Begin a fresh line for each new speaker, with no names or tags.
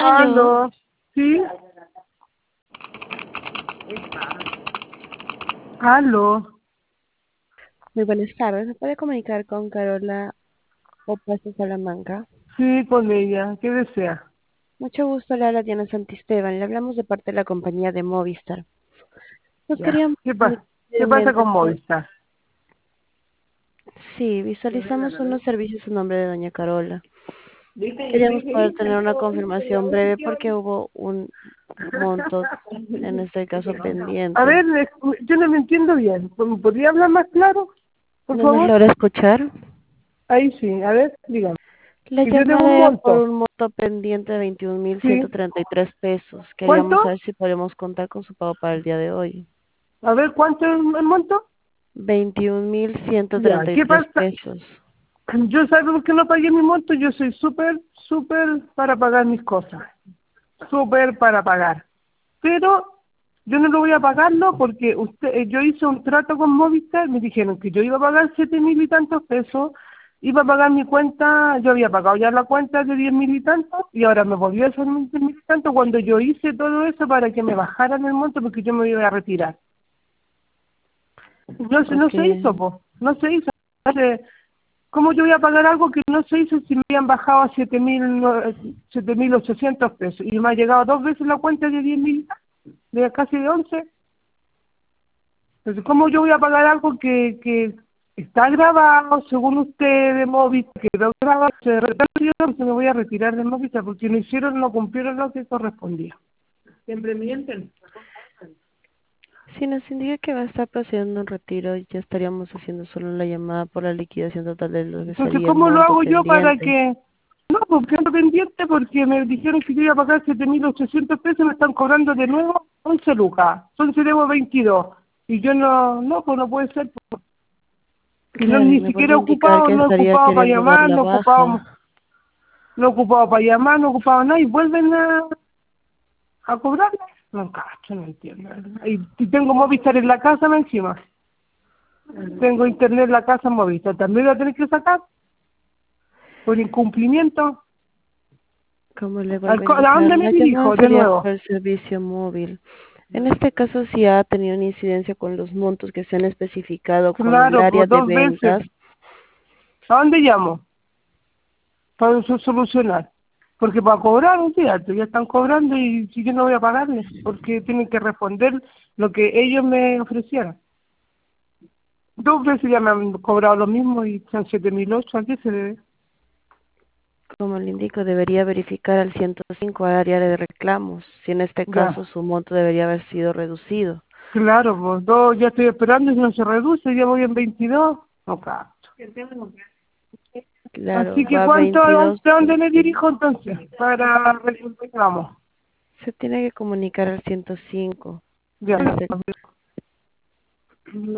Aló,
Aló, ¿sí? Aló,
muy buenas tardes. ¿Me puede comunicar con Carola Opazo Salamanca?
sí, con ella, ¿qué desea?
Mucho gusto, le habla Diana Santisteban. Le hablamos de parte de la compañía de Movistar. Nos
Ya,
queríamos comunicar
¿qué pasa
brevemente
con Movistar?
Sí, visualizamos unos servicios en nombre de doña Carola. Queríamos poder tener una confirmación breve porque hubo un monto, en este caso
A
pendiente.
ver, yo no me entiendo bien, ¿me podría hablar más claro, por
¿No nos
favor?
logra escuchar?
Ahí sí, a ver, dígame.
La
Que yo debo
llamada
un
era por
monto,
un monto pendiente de 21.133
¿sí?
pesos.
¿Cuánto?
Queríamos saber si podemos contar con su pago para el día de hoy.
A ver, ¿cuánto es el monto?
veintiún mil ciento
Ya,
treinta y
¿qué
tres
pasa?
pesos.
Yo sabe por qué no pagué mi monto, yo soy súper para pagar mis cosas, súper para pagar. Pero yo no lo voy a pagarlo porque yo hice un trato con Movistar, me dijeron que yo iba a pagar 7.000 y tantos pesos, iba a pagar mi cuenta, yo había pagado ya la cuenta de 10.000 y tantos y ahora me volvió a hacer 20.000 y tantos cuando yo hice todo eso para que me bajaran el monto porque yo me iba a retirar. No
Ok,
se hizo, pues, no se hizo. Entonces, ¿cómo yo voy a pagar algo que no se hizo si me habían bajado a 7.800 pesos y me ha llegado dos veces la cuenta de 10.000, de casi de 11? Entonces, ¿cómo yo voy a pagar algo que está grabado, según usted, de Movistar, que quedó grabado? De repente yo me voy a retirar de Movistar porque no cumplieron lo que correspondía. Siempre mienten.
si nos indica que va a estar procediendo un retiro, ya estaríamos haciendo solo la llamada por la liquidación total de lo que
Entonces,
sería el
¿cómo lo
monto
hago yo para
pendiente.
que...? No, porque ando pendiente porque me dijeron que yo iba a pagar 7.800 pesos y me están cobrando de nuevo 11 lucas. Entonces debo 22. Y yo pues no puede ser. Y no,
Claro, y
ni
me vuelve
siquiera
a indicar que
no he
estaría
ocupado para
queriendo dar
llamar,
la baja.
no he ocupado para llamar, no he ocupado nada y vuelven a cobrarme. No cacho, no entiendo. Y tengo Movistar en la casa más encima. Tengo internet en la casa Movistar. También voy a tener que sacar por incumplimiento.
Como le vuelvo a
¿A
indicar,
dónde me
la llamada
dirijo de
sería
nuevo?
por el servicio móvil. En este caso, si ha tenido una incidencia con los montos que se han especificado con el
Claro,
área
pues
de
dos veces.
ventas,
¿A dónde llamo? Para solucionar. Porque para cobrar, un día ya están cobrando y si yo no voy a pagarles, porque tienen que responder lo que ellos me ofrecieron. Dos veces ya me han cobrado lo mismo y son 7.008, ¿a qué se debe?
como le indico, debería verificar al 105 al área de reclamos, si en este caso
Ya,
su monto debería haber sido reducido.
claro, pues dos ya estoy esperando y no se reduce, ya voy en 22. No, cacho.
Claro,
Así que
va a
¿cuánto, a
22.
dónde me dirijo entonces? Para reclamos.
Se tiene que comunicar al 105.
Ya.
En este